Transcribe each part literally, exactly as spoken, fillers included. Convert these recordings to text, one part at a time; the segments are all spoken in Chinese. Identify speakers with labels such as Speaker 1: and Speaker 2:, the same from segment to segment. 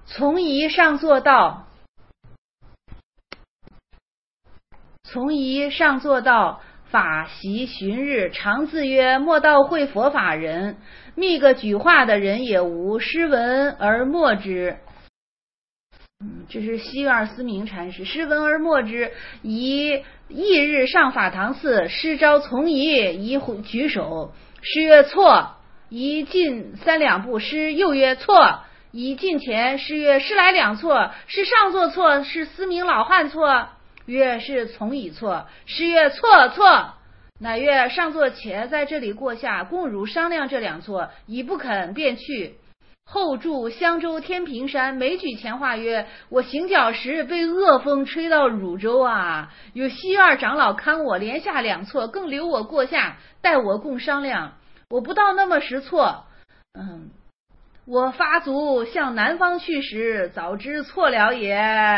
Speaker 1: 从仪上座道，从仪上座道，法习旬日，常自曰：莫道会佛法人，觅个举化的人也无，诗闻而默之。嗯，这是西院思明禅师，诗闻而默之。宜翌日上法堂寺，师招从仪，宜举手，师曰错。宜进三两步，师又曰错。宜近前，师曰师来两错，是上座错，是思明老汉错。曰是从仪错。师曰错错。乃曰上座且在这里过下，共汝商量这两错，已不肯便去。后住襄州天平山，每举前话曰：我行脚时被恶风吹到汝州啊，有西院长老看我连下两错，更留我过下，待我共商量。我不到那么时错，嗯，我发足向南方去时，早知错了也。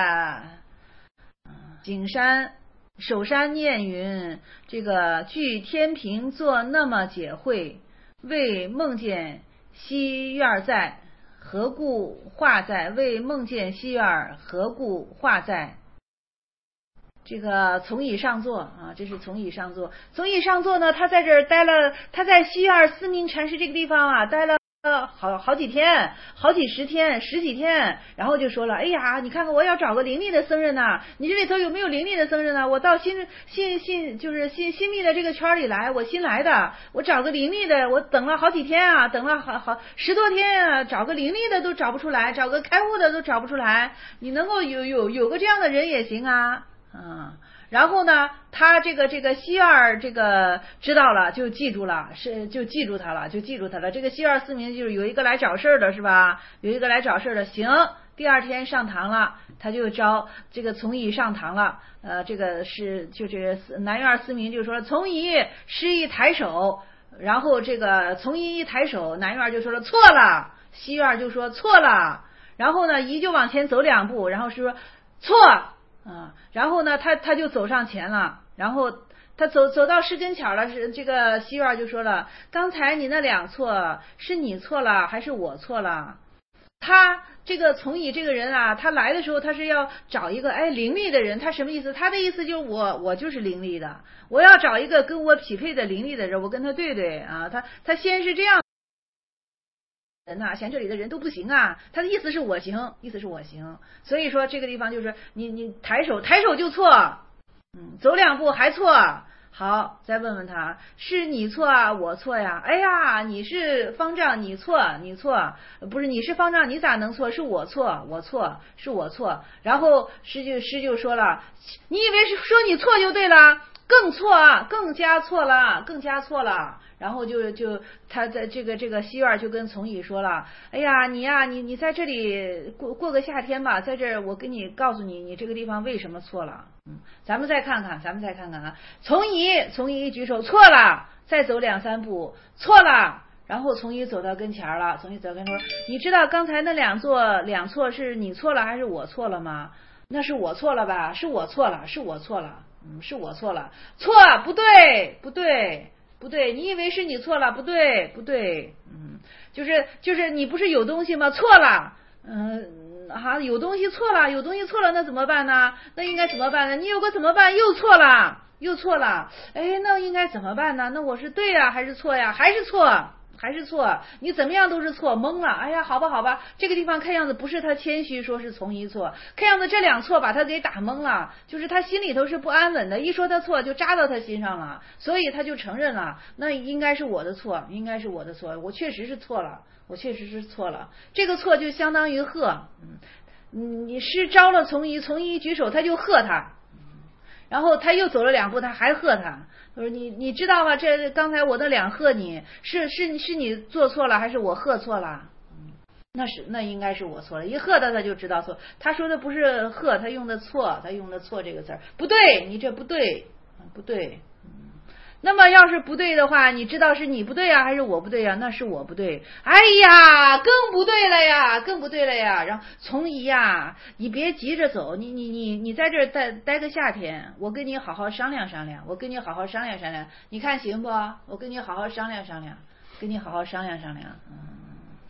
Speaker 1: 景山首山念云：这个据天平作那么解会，为梦见西院在，何故化在？为梦见西院，何故化在？这个从仪上座啊，这是从仪上座。从仪上座呢，他在这儿待了，他在西院思明禅师这个地方啊，待了好好几天，好几十天，十几天，然后就说了：哎呀，你看看我要找个灵力的僧人呐、啊，你这里头有没有灵力的僧人呢、啊？我到新新新就是新新密的这个圈里来，我新来的，我找个灵力的，我等了好几天啊，等了好好十多天啊，找个灵力的都找不出来，找个开悟的都找不出来，你能够有有有个这样的人也行啊。啊，然后呢，他这个这个西院这个知道了，就记住了，是就记住他了，就记住他了。这个西院思明就是有一个来找事的，是吧？有一个来找事的，行。第二天上堂了，他就招这个从仪上堂了。呃，这个是就是南院思明就说了，从仪师一抬手，然后这个从仪一抬手，南院就说了错了，西院就说错了，然后呢，仪就往前走两步，然后是说错。啊，然后呢，他他就走上前了，然后他走走到师跟前了，是这个西院就说了：刚才你那两错是你错了还是我错了？他这个从仪这个人啊，他来的时候他是要找一个哎灵力的人，他什么意思？他的意思就是我我就是灵力的，我要找一个跟我匹配的灵力的人，我跟他对对啊。他他先是这样。人呐、啊，嫌这里的人都不行啊！他的意思是我行，意思是我行，所以说这个地方就是你你抬手抬手就错，嗯，走两步还错，好，再问问他，是你错啊，我错呀？哎呀，你是方丈，你错，你错，不是你是方丈，你咋能错？是我错，我错，是我错。然后师就师就说了，你以为是说你错就对了？更错啊，更加错了，更加错了。然后就就他在这个这个西院就跟从仪说了，哎呀你呀你你在这里过过个夏天吧，在这儿我跟你告诉你，你这个地方为什么错了。嗯，咱们再看看，咱们再看看啊。从仪从仪举手错了，再走两三步错了，然后从仪走到跟前了，从仪走到跟前说，你知道刚才那两错两错是你错了还是我错了吗？那是我错了吧？是我错了，是我错了，嗯，是我错了，错不对不对。不对，你以为是你错了，不对不对，嗯，就是就是你不是有东西吗？错了，嗯，啊，有东西错了，有东西错了，那怎么办呢？那应该怎么办呢？你有个怎么办？又错了，又错了，哎，那应该怎么办呢？那我是对呀，还是错呀？还是错。还是错，你怎么样都是错，懵了。哎呀，好吧，好吧，这个地方看样子不是他谦虚说是从一错，看样子这两错把他给打懵了，就是他心里头是不安稳的，一说他错就扎到他心上了，所以他就承认了，那应该是我的错，应该是我的错，我确实是错了，我确实是错了。这个错就相当于喝，嗯，你师招了从一，从一举手他就喝他。然后他又走了两步，他还喝他，他说你你知道吗？这刚才我那两喝你是是是你做错了还是我喝错了？嗯，那是那应该是我错了。一喝他他就知道错，他说的不是喝，他用的错，他用的错这个词儿不对，你这不对，不对。那么要是不对的话，你知道是你不对啊还是我不对啊？那是我不对。哎呀，更不对了呀，更不对了呀。然后从仪呀，你别急着走，你你你你在这儿待待个夏天，我跟你好好商量商量，我跟你好好商量商量，你看行不？我跟你好好商量商量，跟你好好商量商量。嗯。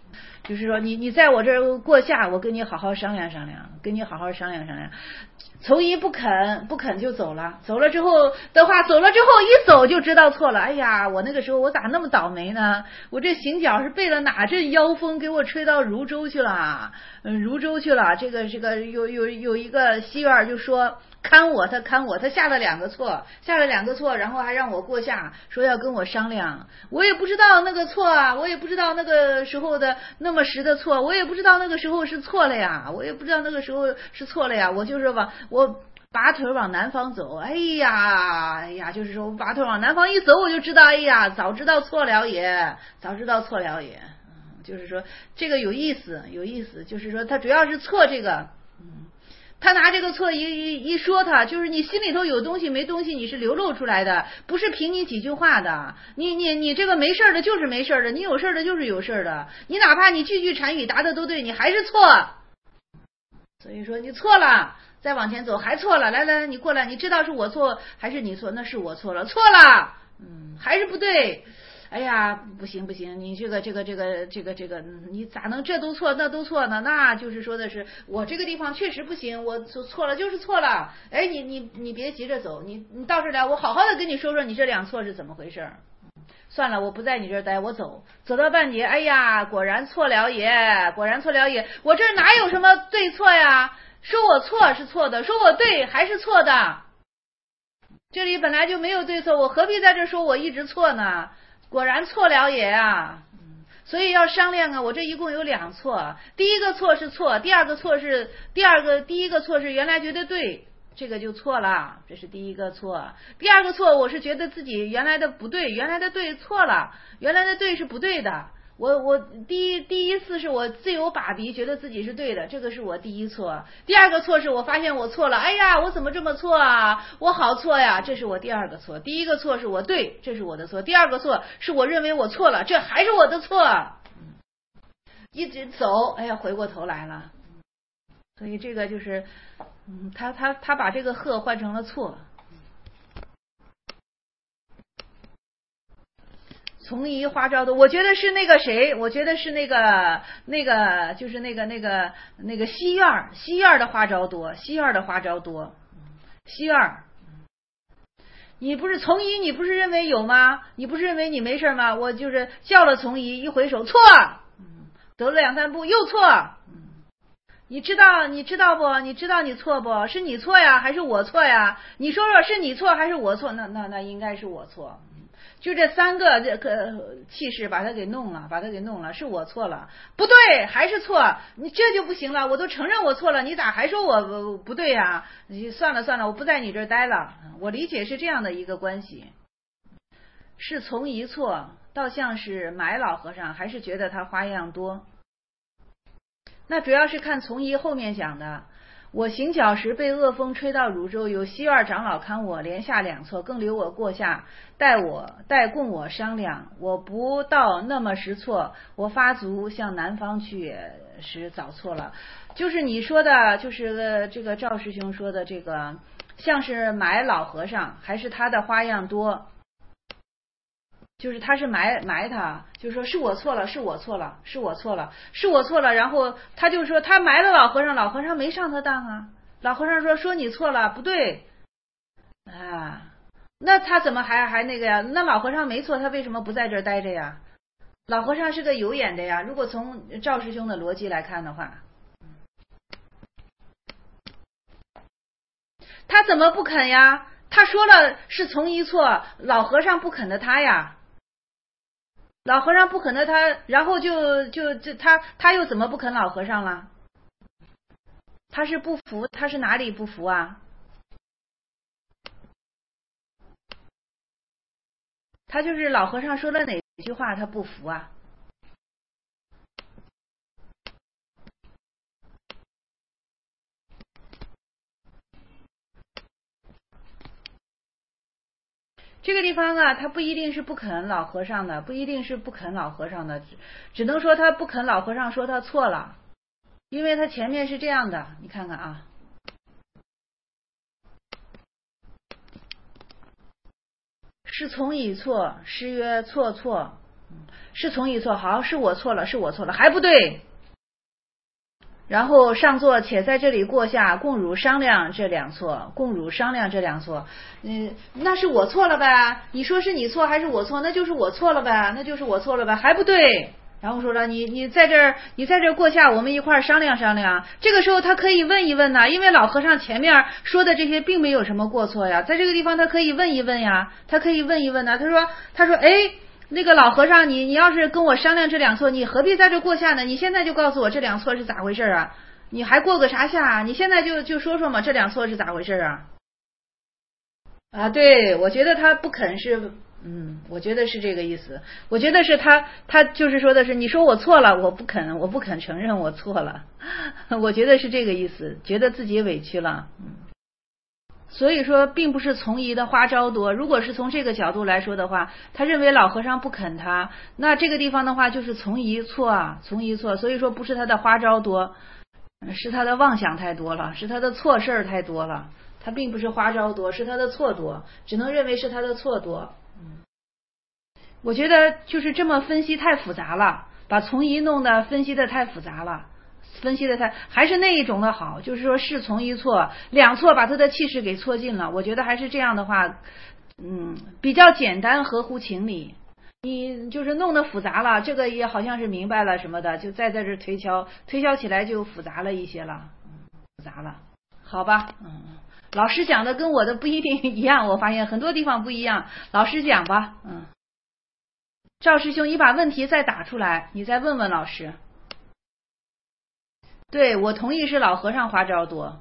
Speaker 1: 就是说你你在我这儿过夏，我跟你好好商量商量，跟你好好商量商量。从一不肯不肯就走了，走了之后的话，走了之后一走就知道错了。哎呀，我那个时候我咋那么倒霉呢？我这行脚是背了哪阵妖风给我吹到汝州去了？嗯，汝州去了。这个这个有有有一个西院就说看我，他看我，他下了两个错，下了两个错，然后还让我过夏，说要跟我商量。我也不知道那个错啊，我也不知道那个时候的那么时的错，我也不知道那个时候是错了呀，我也不知道那个时候是错了呀。我就是往我拔腿往南方走，哎呀，哎呀，就是说我拔腿往南方一走，我就知道，哎呀，早知道错了也，早知道错了也。嗯，就是说这个有意思，有意思，就是说他主要是错这个。他拿这个错一一一说他，就是你心里头有东西没东西，你是流露出来的，不是凭你几句话的。你你你这个没事的就是没事的，你有事的就是有事的。你哪怕你句句禅语答的都对，你还是错。所以说你错了，再往前走还错了。来来，你过来，你知道是我错还是你错？那是我错了，错了，嗯，还是不对。哎呀，不行不行，你这个这个这个这个这个，你咋能这都错那都错呢？那就是说的是我这个地方确实不行，我错了就是错了。哎，你你你别急着走，你你到这来，我好好的跟你说说你这两错是怎么回事。算了，我不在你这儿待，我走，走到半截，哎呀，果然错了也，果然错了也，我这哪有什么对错呀？说我错是错的，说我对还是错的。这里本来就没有对错，我何必在这说我一直错呢？果然错了也啊，所以要商量啊。我这一共有两错，第一个错是错，第二个错是第二个第一个错是原来觉得对，这个就错了，这是第一个错。第二个错我是觉得自己原来的不对，原来的对错了，原来的对是不对的。我我第一第一次是我自由把鼻，觉得自己是对的，这个是我第一错。第二个错是我发现我错了，哎呀，我怎么这么错啊？我好错呀，这是我第二个错。第一个错是我对，这是我的错。第二个错是我认为我错了，这还是我的错。一直走，哎呀，回过头来了。所以这个就是，嗯，他他他把这个鹤换成了错。从一花招多，我觉得是那个谁，我觉得是那个那个就是那个那个那个西院西院的花招多，西院的花招多，西院。你不是从一，你不是认为有吗？你不是认为你没事吗？我就是叫了从一，一回首错，走了两三步又错。你知道你知道不？你知道你错不？是你错呀，还是我错呀？你说说是你错还是我错？那那那应该是我错。就这三个这个气势把他给弄了，把他给弄了，是我错了，不对，还是错，你这就不行了，我都承认我错了，你咋还说我不对呀？你算了算了，我不在你这儿待了。我理解是这样的一个关系，是从一错，倒像是买老和尚，还是觉得他花样多？那主要是看从一后面讲的。我行脚时被恶风吹到汝州，有西院长老看我，连下两错，更留我过夏，待我待供我商量。我不到那么时错，我发足向南方去时早错了。就是你说的，就是这个赵师兄说的这个，像是买老和尚，还是他的花样多？就是他是埋埋他，就是说是我错了，是我错了，是我错了，是我错了。然后他就说他埋了老和尚，老和尚没上他当啊。老和尚说说你错了，不对啊。那他怎么还还那个呀？那老和尚没错，他为什么不在这儿待着呀？老和尚是个有眼的呀。如果从赵师兄的逻辑来看的话，他怎么不肯呀？他说了是从一错，老和尚不肯的他呀。老和尚不肯的他，然后就就就他他又怎么不肯老和尚了？他是不服，他是哪里不服啊？他就是老和尚说了哪句话他不服啊？这个地方啊，他不一定是不肯老和尚的，不一定是不肯老和尚的，只能说他不肯老和尚说他错了，因为他前面是这样的，你看看啊，是从以错，诗曰错错，是从以错，好，是我错了，是我错了，还不对， 然后上座，且在这里过下，共汝商量这两错，共汝商量这两错。嗯，那是我错了呗？你说是你错还是我错？那就是我错了呗，那就是我错了呗，还不对。然后说了，你你在这儿，你在这儿过下，我们一块儿商量商量。这个时候他可以问一问呐，因为老和尚前面说的这些并没有什么过错呀，在这个地方他可以问一问呀，他可以问一问呐。他说，他说，哎。那个老和尚，你你要是跟我商量这两错，你何必在这过下呢？你现在就告诉我这两错是咋回事啊？你还过个啥下？你现在就就说说嘛，这两错是咋回事啊？啊，对，我觉得他不肯是，嗯，我觉得是这个意思。我觉得是他他就是说的是，你说我错了，我不肯，我不肯承认我错了。我觉得是这个意思，觉得自己委屈了，嗯。所以说并不是从夷的花招多，如果是从这个角度来说的话，他认为老和尚不肯他，那这个地方的话就是从夷错啊，从夷错，所以说不是他的花招多，是他的妄想太多了，是他的错事儿太多了，他并不是花招多，是他的错多，只能认为是他的错多。嗯，我觉得就是这么分析太复杂了，把从夷弄得分析的太复杂了。分析的他还是那一种的好，就是说是从一错两错把他的气势给错尽了，我觉得还是这样的话，嗯，比较简单合乎情理。你就是弄得复杂了，这个也好像是明白了什么的，就再在这推敲推敲起来就复杂了一些了，复杂了，好吧，嗯，老师讲的跟我的不一定一样，我发现很多地方不一样，老师讲吧，嗯，赵师兄，你把问题再打出来，你再问问老师。对，我同意是老和尚花招多。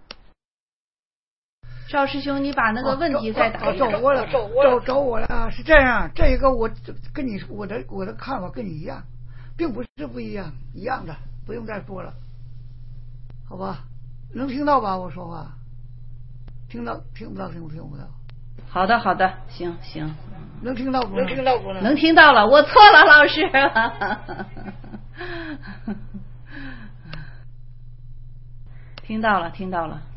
Speaker 1: 赵师兄，你把那个问题再打一下。
Speaker 2: 找我了，找找我了，是这样，这个我跟你我的我的看法跟你一样，并不是不一样，一样的，不用再说了，好吧？能听到吧？我说话，听到听不到？听不听不到？
Speaker 1: 好的，好的，行行，
Speaker 2: 能听到不？能听到不？
Speaker 1: 能听到了，我错了，老师。听到了，听到了。